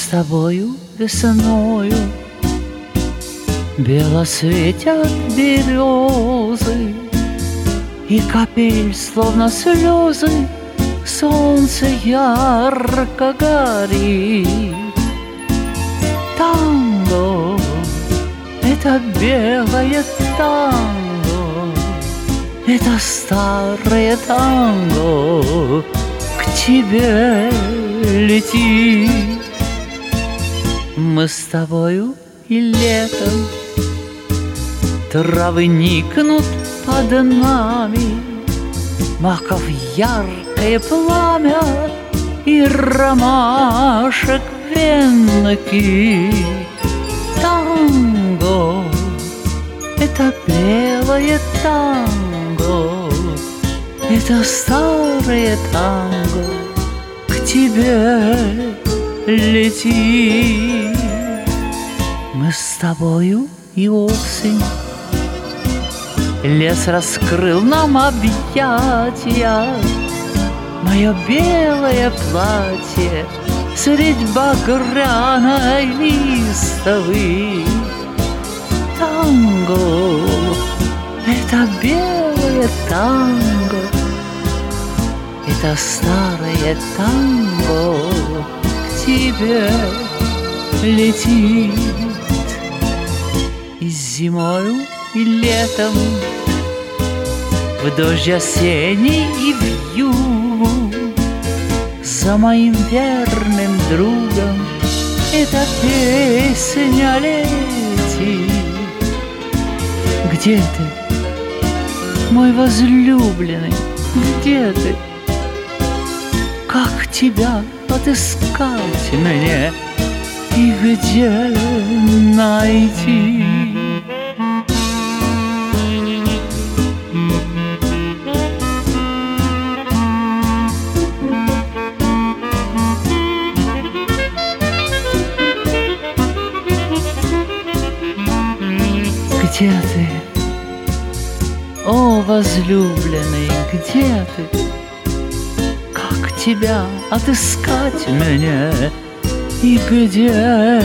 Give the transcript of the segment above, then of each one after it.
тобою весною бело светят березы, и капель, словно слезы, солнце ярко горит. Танго — это белое танго, это старое танго к тебе летит. Мы с тобою и летом, травы никнут под нами, маков яркое пламя и ромашек венки. Танго — это белое танго, это старое танго к тебе летит. Мы с тобою и осень, лес раскрыл нам объятия, мое белое платье средь багряной листвы. Танго — это белое танго, это старое танго к тебе летит. И зимою, и летом, в дождь осенний и вьюгу, за моим верным другом эта песня летит. Где ты, мой возлюбленный, где ты? Как тебя отыскать мне и где найти? Где ты, о возлюбленный, где ты? Как тебя отыскать мне и где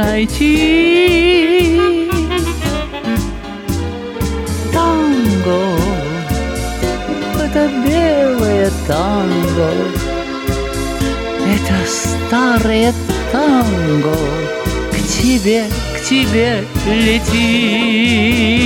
найти? Танго — это белое танго, это старое танго к тебе летит.